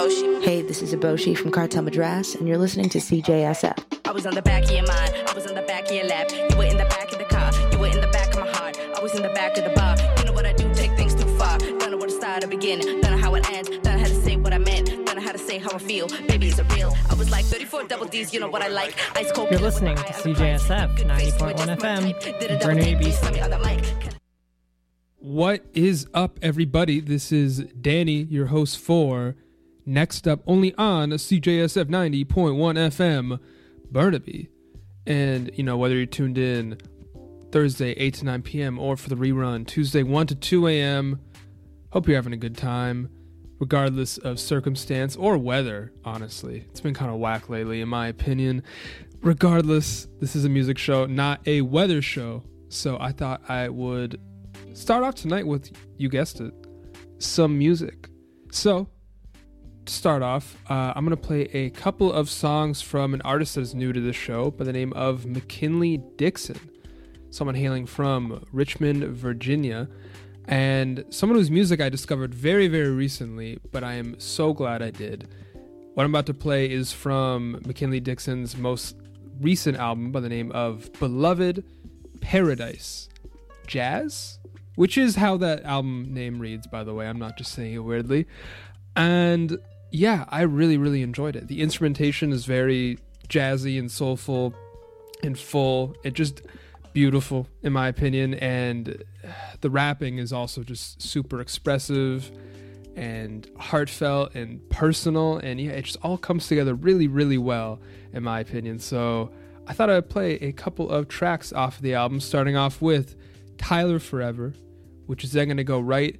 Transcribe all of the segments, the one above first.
Hey, this is Eboshi from Cartel Madras, and you're listening to CJSF. I was on the back of your mind, I was on the back of your lap. You were in the back of the car, you were in the back of my heart. I was in the back of the bar. You know what I do, take things too far. Don't know where to start or begin, don't know how it ends. Don't know how to say what I meant, don't know how to say how I feel. Baby, is it real? I was like 34 double D's, you know what I like. Ice cold. You're listening to CJSF 90.1 FM, Burnaby, BC. What is up, everybody? This is Danny, your host for Next Up, only on CJSF 90.1 FM, Burnaby. And, you know, whether you're tuned in Thursday 8 to 9 p.m. or for the rerun Tuesday 1 to 2 a.m., hope you're having a good time, regardless of circumstance or weather, honestly. It's been kind of whack lately, in my opinion. Regardless, this is a music show, not a weather show. So I thought I would start off tonight with, you guessed it, some music. So, to start off, I'm going to play a couple of songs from an artist that is new to this show by the name of McKinley Dixon, someone hailing from Richmond, Virginia, and someone whose music I discovered very, very recently, but I am so glad I did. What I'm about to play is from McKinley Dixon's most recent album by the name of Beloved Paradise Jazz, which is how that album name reads, by the way. I'm not just saying it weirdly. And yeah, I really, really enjoyed it. The instrumentation is very jazzy and soulful and full. It's just beautiful, in my opinion. And the rapping is also just super expressive and heartfelt and personal. And yeah, it just all comes together really, really well, in my opinion. So I thought I'd play a couple of tracks off of the album, starting off with Tyler Forever, which is then going to go right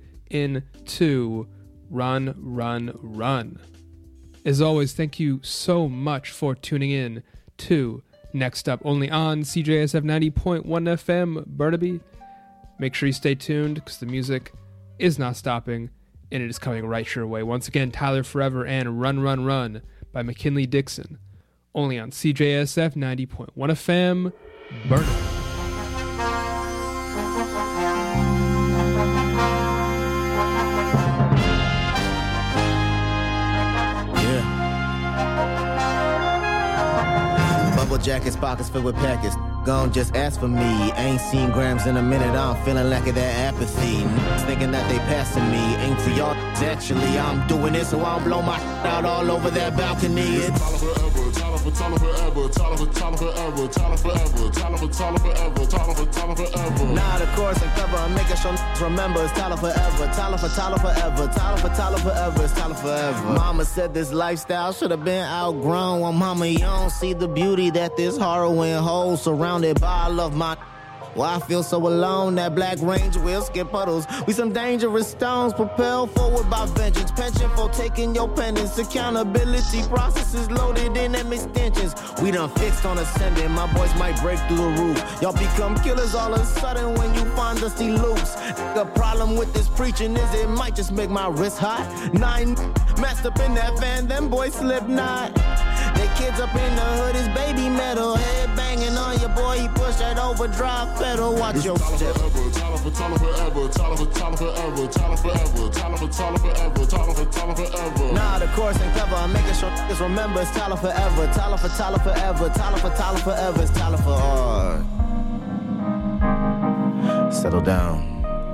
into Run, Run, Run. As always, thank you so much for tuning in to Next Up, only on CJSF 90.1 FM, Burnaby. Make sure you stay tuned, because the music is not stopping, and it is coming right your way. Once again, Tyler Forever and Run, Run, Run by McKinley Dixon, only on CJSF 90.1 FM, Burnaby. Jackets, pockets filled with packets. Gon' just ask for me. Ain't seen grams in a minute. I'm feeling lack of that apathy. Thinking that they passing me. Ain't for y'all. Actually, I'm doing it so I don't blow my out all over that balcony. It's Tyler forever, Tyler forever, Tyler forever, Tyler forever, Tyler forever, Tyler forever, Tyler forever. Nah, the chorus and cover, I'm making sure remember it's Tyler forever, Tyler forever, Tyler forever, it's Tyler forever. Mama said this lifestyle should have been outgrown. Well, mama, you don't see the beauty that this harrowing holds. Surrounded by love, my. Why I feel so alone, that black range will skip puddles. We some dangerous stones, propelled forward by vengeance. Pension for taking your penance. Accountability processes loaded in them extensions. We done fixed on ascending, my boys might break through the roof. Y'all become killers all of a sudden when you find dusty loops. The problem with this preaching is it might just make my wrist hot. 9 messed up in that van, them boys slip not. They kids up in the hood is baby metal. Head banging on your boy, he push that overdrive pedal. Watch your step. Tyler forever, Tyler forever, Tyler forever, Tyler forever, Tyler forever. Nah, the chorus and cover, I'm making sure niggas remember it's Tyler forever, Tyler forever, Tyler forever, it's Tyler for all. Settle down.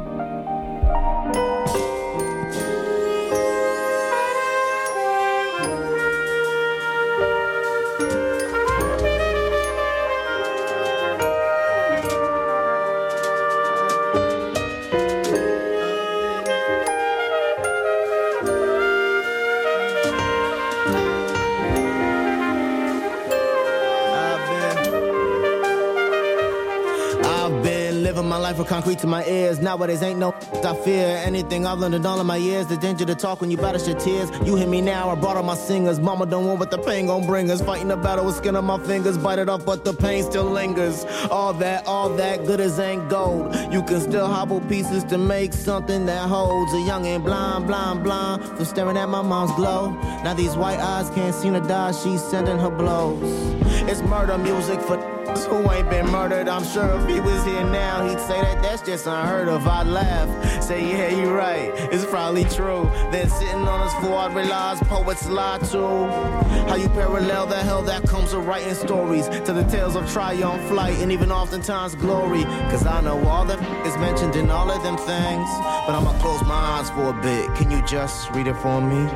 For concrete to my ears, nowadays ain't no I fear anything I've learned in all of my years. The danger to talk when you battle your tears. You hear me now, I brought all my singers. Mama don't want what the pain gon' bring us. Fighting a battle with skin on my fingers. Bite it off, but the pain still lingers. All that good as ain't gold. You can still hobble pieces to make something that holds. A young and blind from staring at my mom's glow. Now these white eyes can't seem to die, she's sending her blows. It's murder music for who ain't been murdered. I'm sure if he was here now, he'd say that that's just unheard of. I'd laugh, say, yeah, you're right, it's probably true. Then sitting on his floor, I'd realize poets lie too. How you parallel the hell that comes with writing stories to the tales of triumph, flight, and even oftentimes glory. Cause I know all that is mentioned in all of them things, but I'ma close my eyes for a bit. Can you just read it for me?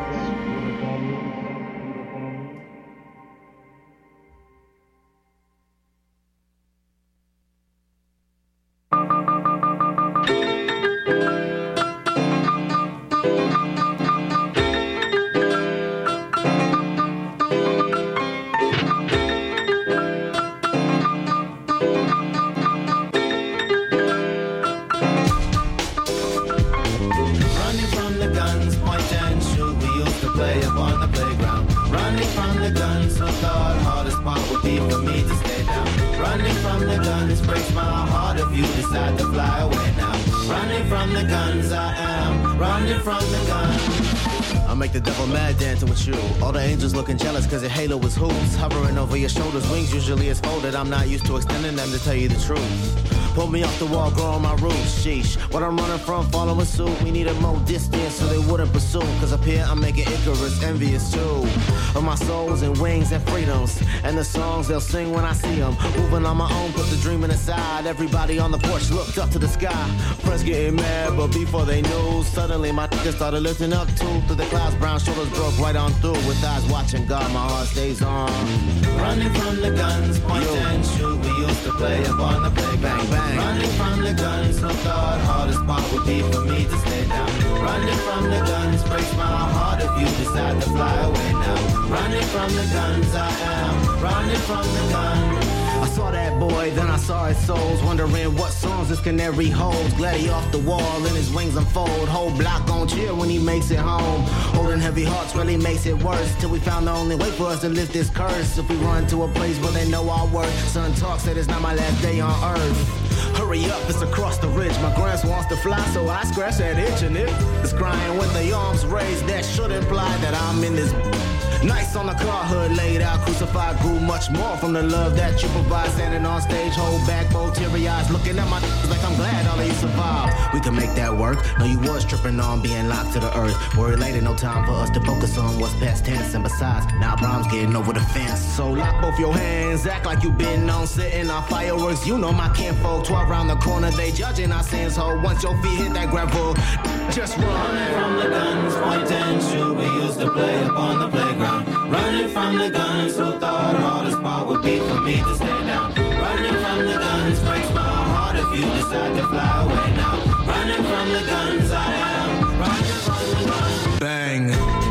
Cause your halo is hoops hovering over your shoulders. Wings usually is folded. I'm not used to extending them, to tell you the truth. Pull me off the wall, growing my roots. Sheesh, what I'm running from, following suit. We needed more distance so they wouldn't pursue. Cause up here I'm making Icarus envious too. Of my souls and wings and freedoms. And the songs they'll sing when I see them. Moving on my own, put the dreaming aside. Everybody on the porch looked up to the sky. Friends getting mad, but before they knew, suddenly my niggas started lifting up too. Through the clouds, brown shoulders broke right on through. With eyes watching God, my heart stays on. Running from the guns, point and shoot. We used to play up on the playground. Bang, bang. Running from the guns, who thought hardest part would be for me to stay down. Running from the guns breaks my heart if you decide to fly away now. Running from the guns, I am running from the guns. I saw that boy, then I saw his souls, wondering what songs this canary holds. Glad he off the wall and his wings unfold. Whole block gon' cheer when he makes it home. Holding heavy hearts really makes it worse. Till we found the only way for us to lift this curse. If we run to a place where they know our worth. Son talk said it's not my last day on earth. Hurry up, it's across the ridge. My grands wants to fly, so I scratch that itch, and it is crying with the arms raised. That should imply that I'm in this. Nice on the car hood, laid out, crucified, grew much more from the love that you provide. Standing on stage, hold back, both teary eyes, looking at my like I'm glad all of you survived. We can make that work. No, you was tripping on being locked to the earth. Worry later, no time for us to focus on what's past tense. And besides, now problems getting over the fence. So lock both your hands, act like you been on sitting on fireworks. You know my kinfolk, 12 round the corner, they judging our sins. Ho, once your feet hit that gravel, just run from the guns, point and shoot. We used to play up on the playground. Running from the guns, who thought hardest part would be for me to stay down. Running from the guns breaks my heart if you decide to fly away now. Running from the guns, I am running from the guns. Bang.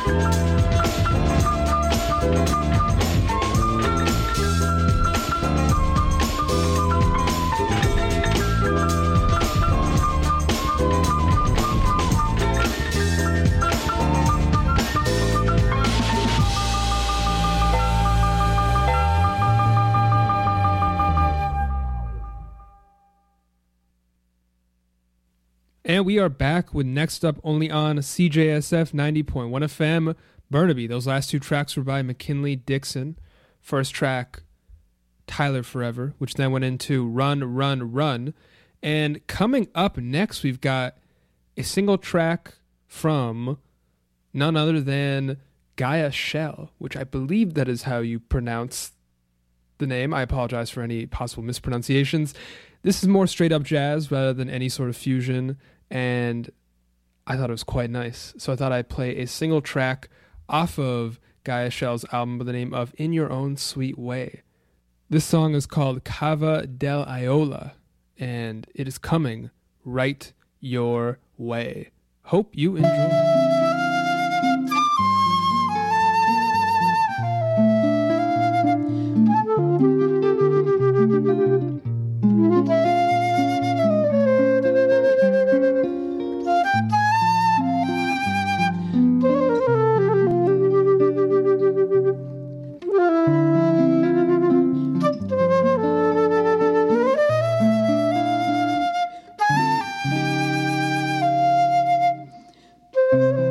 And we are back with Next Up only on CJSF 90.1 FM Burnaby. Those last two tracks were by McKinley Dixon. First track, Tyler Forever, which then went into Run, Run, Run. And coming up next, we've got a single track from none other than Gaia Shell, which I believe that is how you pronounce the name. I apologize for any possible mispronunciations. This is more straight up jazz rather than any sort of fusion, and I thought it was quite nice. So I thought I'd play a single track off of Gaia Shell's album by the name of In Your Own Sweet Way. This song is called Cava del Iola, and it is coming right your way. Hope you enjoy. Thank you.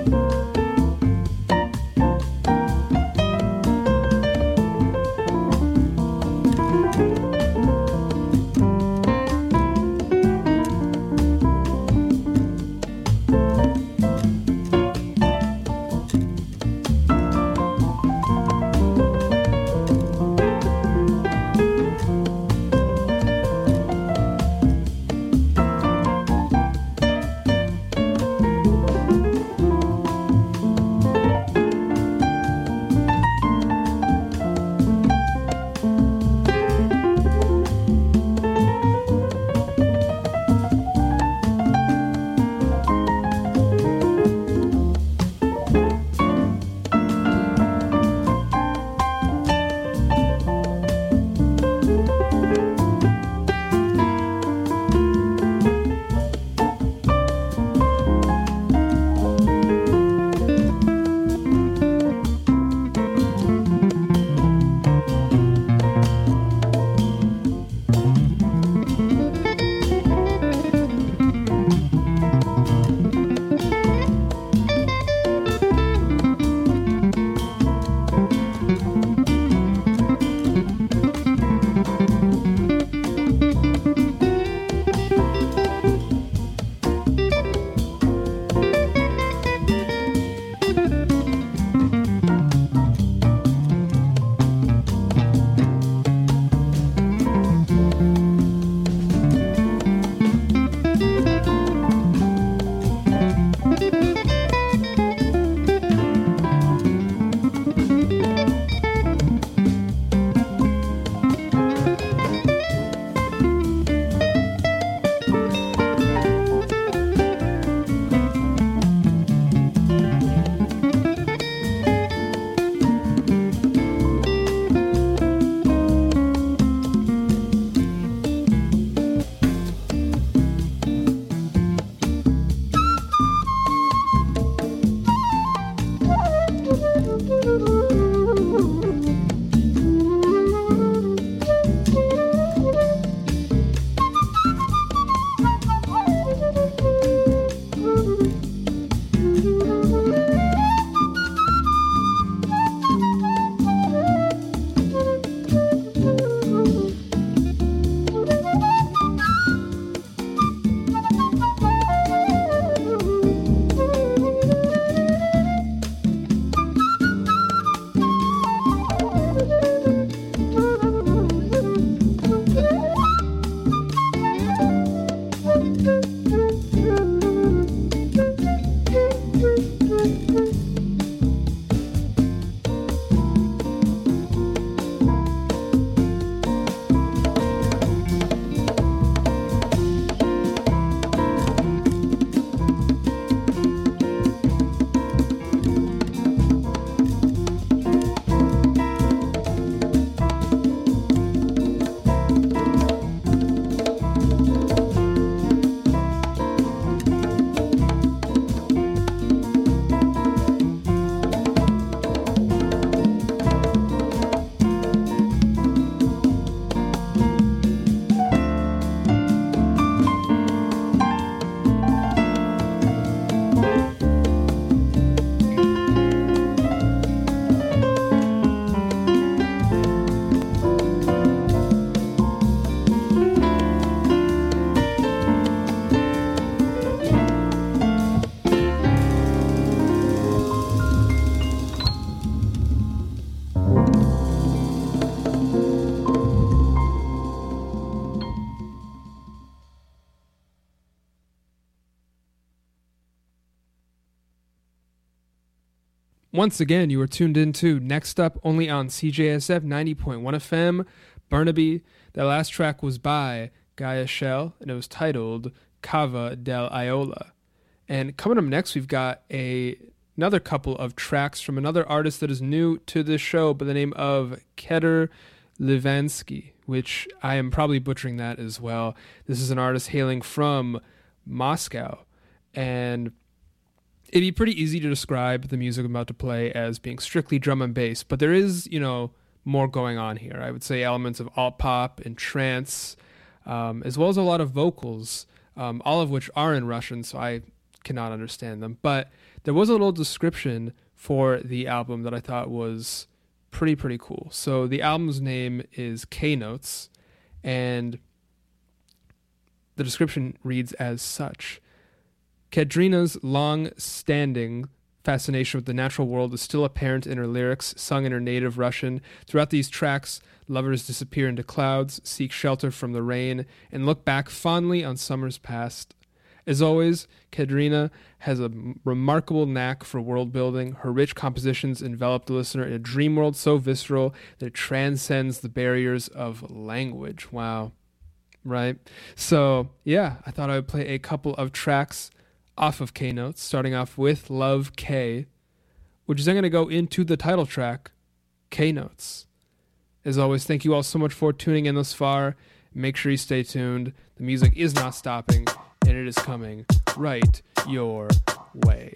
Once again, you are tuned into Next Up only on CJSF 90.1 FM, Burnaby. That last track was by Gaia Shell, and it was titled Cava del Iola. And coming up next, we've got another couple of tracks from another artist that is new to this show by the name of Keter Livansky, which I am probably butchering that as well. This is an artist hailing from Moscow, and it'd be pretty easy to describe the music I'm about to play as being strictly drum and bass, but there is, more going on here. I would say elements of alt pop and trance, as well as a lot of vocals, all of which are in Russian, so I cannot understand them. But there was a little description for the album that I thought was pretty cool. So the album's name is K-Notes, and the description reads as such. Kadrina's long-standing fascination with the natural world is still apparent in her lyrics, sung in her native Russian. Throughout these tracks, lovers disappear into clouds, seek shelter from the rain, and look back fondly on summers past. As always, Kadrina has a remarkable knack for world building. Her rich compositions envelop the listener in a dream world so visceral that it transcends the barriers of language. Wow. Right? So, yeah, I thought I would play a couple of tracks off of K-Notes, starting off with Love K, which is then going to go into the title track, K-Notes. As always, thank you all so much for tuning in thus far. Make sure you stay tuned. The music is not stopping, and it is coming right your way.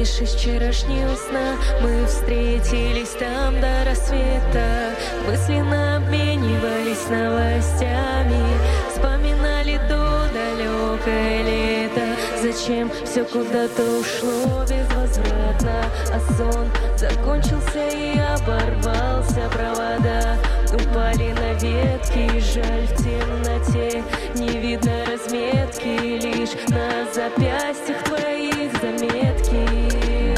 помнишь из вчерашнего сна? Мы встретились там до рассвета, мысленно обменивались новостями, вспоминали то далекое лето. Зачем все куда-то ушло безвозвратно, а сон закончился и оборвался. Провода упали на ветки, жаль, в темноте не видно разметки, лишь на запястьях твоих заметки.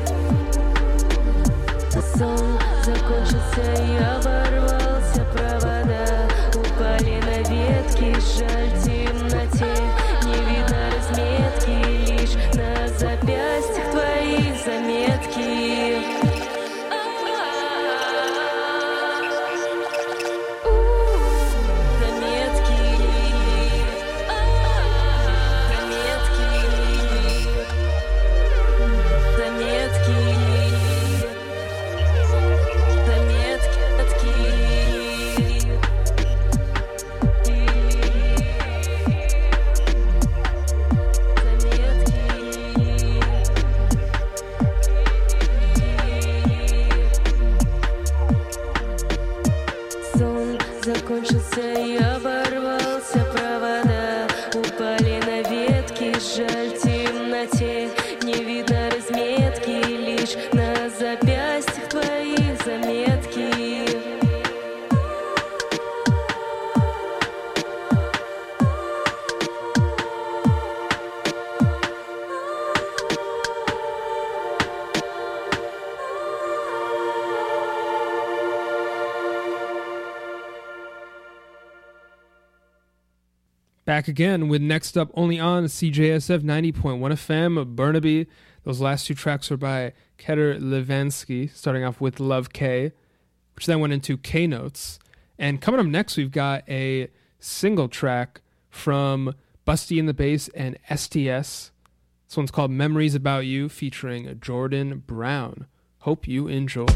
Сон закончился и оборвался. Провода упали на ветки, жаль, в темноте не видно разметки, лишь на запястьях твоих заметки. Закончился и оборвался. Провода упали на ветки, жаль, в темноте не видно разметки, лишь на запястьях твоих заметки. Back again with Next Up, only on CJSF 90.1 FM, Burnaby. Those last two tracks were by Keter Levansky, starting off with Love K, which then went into K Notes. And coming up next, we've got a single track from Busty in the Bass and STS. This one's called Memories About You, featuring Jordan Brown. Hope you enjoy.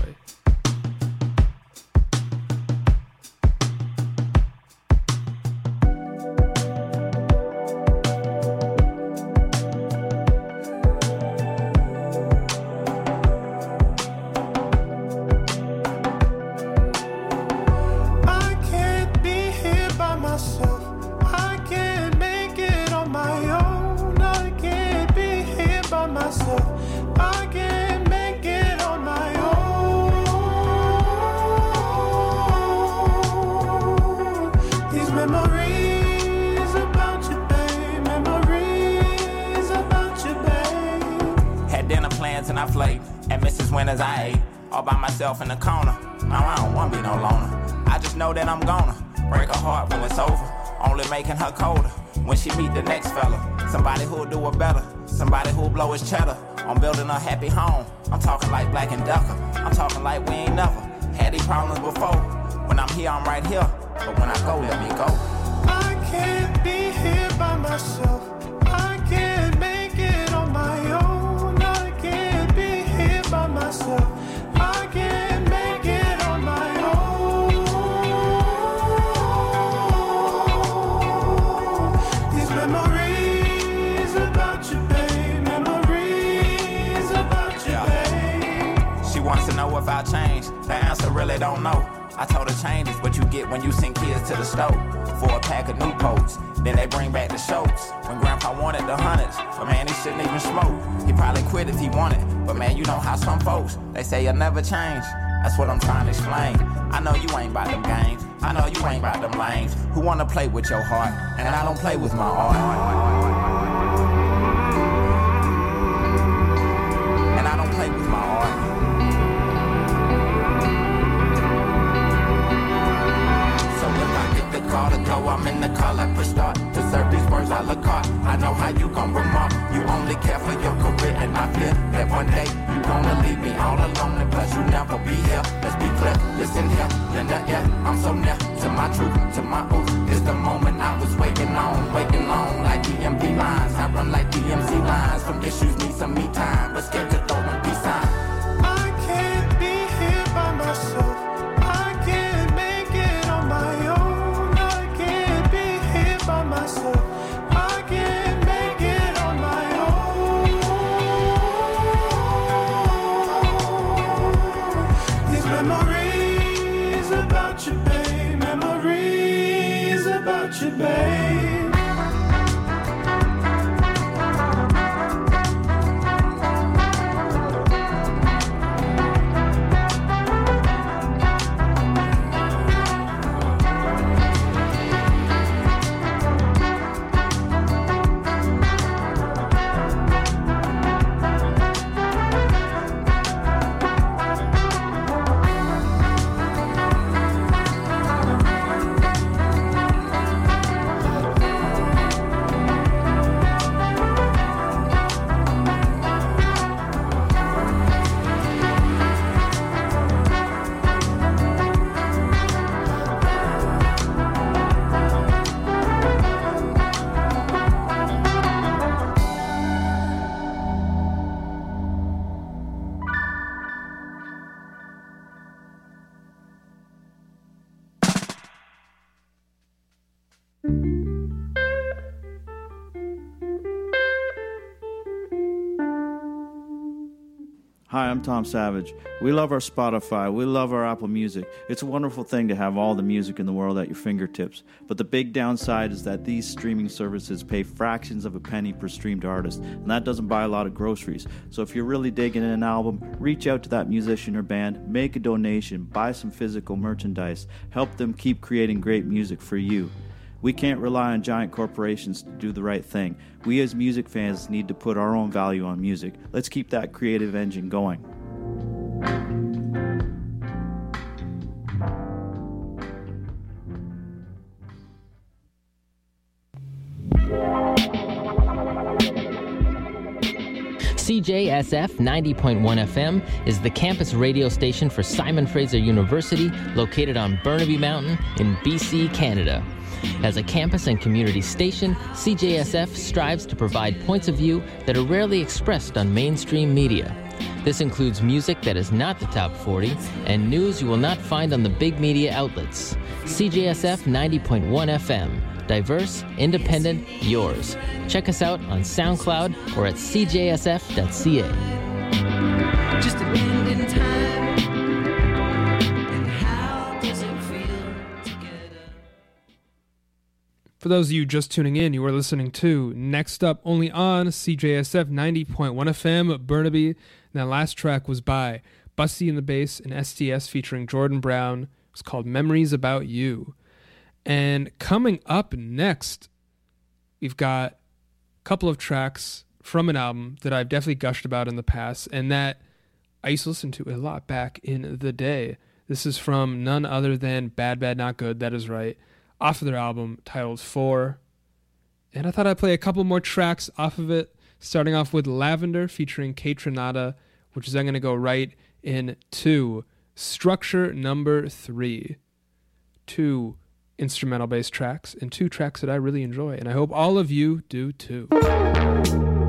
In the corner, now I don't wanna be no loner. I just know that I'm gonna break her heart when it's over, only making her colder when she meet the next fella. Somebody who'll do her better, somebody who'll blow his cheddar on building a happy home. I'm talking like Black and Decker, I'm talking like we ain't never had these problems before. When I'm here, I'm right here, but when I go, let me go. I can't be here by myself, I can't make it on my own. I can't be here by myself, I can't make it on my own. These memories about you, babe, memories about you, babe. She wants to know if I changed, the answer really don't know. I told her change is what you get when you send kids to the stove for a pack of Newports. Then they bring back the shows. When Grandpa wanted the hundreds, but man, he shouldn't even smoke. He probably quit if he wanted, but man, you know how some folks, they say you'll never change. That's what I'm trying to explain. I know you ain't about them games, I know you ain't about them lanes who wanna play with your heart, and I don't play with my art. And I don't play with my art. Call to go, I'm in the car like push start. To serve these words a la carte. I know how you gon' remark. You only care for your career, and I fear that one day you gonna leave me all alone, and plus you never be here. Let's be clear, listen here, in the air, I'm so near to my truth, to my oath. It's the moment I was waiting on like DMV lines. I run like DMC lines. From issues need some me time, but scared to throw them peace sign. I can't be here by myself, I can't make it on my own. By myself, I can't make it on my own. you, babe. Hi, I'm Tom Savage. We love our Spotify. We love our Apple Music. It's a wonderful thing to have all the music in the world at your fingertips. But the big downside is that these streaming services pay fractions of a penny per streamed artist, and that doesn't buy a lot of groceries. So if you're really digging an album, reach out to that musician or band, make a donation, buy some physical merchandise, help them keep creating great music for you. We can't rely on giant corporations to do the right thing. We as music fans need to put our own value on music. Let's keep that creative engine going. CJSF 90.1 FM is the campus radio station for Simon Fraser University, located on Burnaby Mountain in BC, Canada. As a campus and community station, CJSF strives to provide points of view that are rarely expressed on mainstream media. This includes music that is not the top 40 and news you will not find on the big media outlets. CJSF 90.1 FM. Diverse, independent, yours. Check us out on SoundCloud or at cjsf.ca. Just a minute in time. And how does it feel together? For those of you just tuning in, you are listening to Next Up, only on CJSF 90.1 FM, Burnaby. And that last track was by Busty and the Bass and STS featuring Jordan Brown. It's called Memories About You. And coming up next, we've got a couple of tracks from an album that I've definitely gushed about in the past and that I used to listen to a lot back in the day. This is from none other than Bad Bad Not Good, that is right, off of their album titled 4. And I thought I'd play a couple more tracks off of it, starting off with Lavender featuring Kate Trinata, which is then going to go right into Structure Number 3. 2 instrumental bass tracks and 2 tracks that I really enjoy, and I hope all of you do too.